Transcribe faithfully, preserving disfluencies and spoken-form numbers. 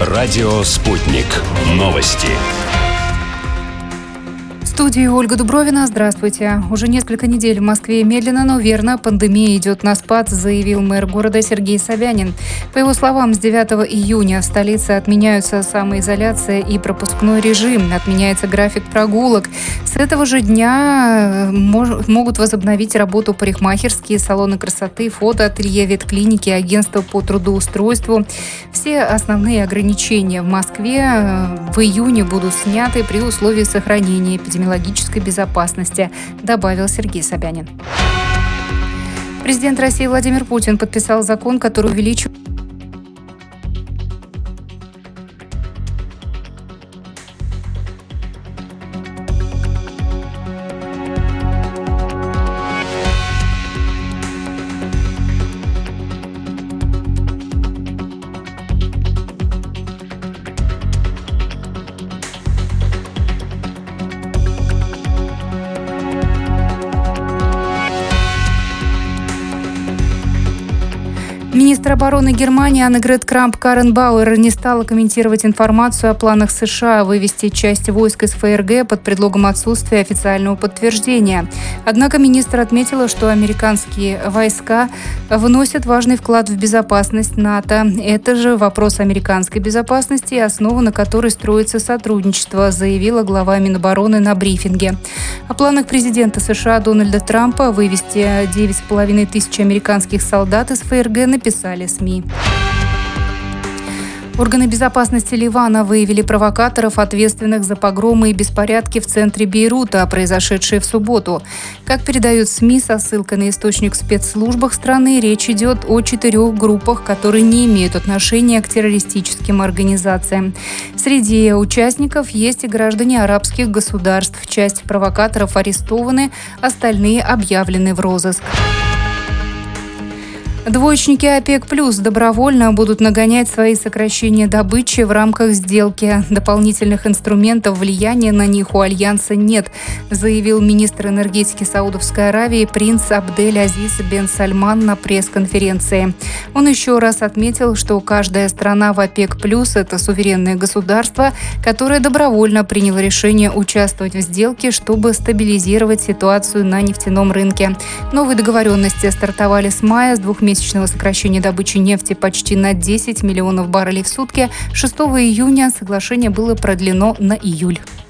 Радио «Спутник». Новости. В студии Ольга Дубровина. Здравствуйте. Уже несколько недель в Москве медленно, но верно пандемия идет на спад, заявил мэр города Сергей Собянин. По его словам, с девятого июня в столице отменяются самоизоляция и пропускной режим, отменяется график прогулок. С этого же дня мож- могут возобновить работу парикмахерские, салоны красоты, фотоателье, ветклиники, агентства по трудоустройству. Все основные ограничения в Москве в июне будут сняты при условии сохранения эпидемиологии безопасности, добавил Сергей Собянин. Президент России Владимир Путин подписал закон, который увеличивает Министр обороны Германии Аннегрет Крамп-Карренбауэр не стала комментировать информацию о планах США вывести часть войск из ФРГ под предлогом отсутствия официального подтверждения. Однако министр отметила, что американские войска вносят важный вклад в безопасность НАТО. Это же вопрос американской безопасности, основа на которой строится сотрудничество, заявила глава Минобороны на брифинге. О планах президента США Дональда Трампа вывести девять с половиной тысяч американских солдат из ФРГ написали СМИ. Органы безопасности Ливана выявили провокаторов, ответственных за погромы и беспорядки в центре Бейрута, произошедшие в субботу. Как передают СМИ со ссылкой на источник в спецслужбах страны, речь идет о четырех группах, которые не имеют отношения к террористическим организациям. Среди участников есть и граждане арабских государств. Часть провокаторов арестованы, остальные объявлены в розыск. Двоечники ОПЕК+ добровольно будут нагонять свои сокращения добычи в рамках сделки. Дополнительных инструментов влияния на них у Альянса нет, заявил министр энергетики Саудовской Аравии принц Абдель-Азиз бен Сальман на пресс-конференции. Он еще раз отметил, что каждая страна в ОПЕК+ – это суверенное государство, которое добровольно приняло решение участвовать в сделке, чтобы стабилизировать ситуацию на нефтяном рынке. Новые договоренности стартовали с мая, с двухмесячного месячного сокращения добычи нефти почти на десять миллионов баррелей в сутки. шестого июня соглашение было продлено на июль.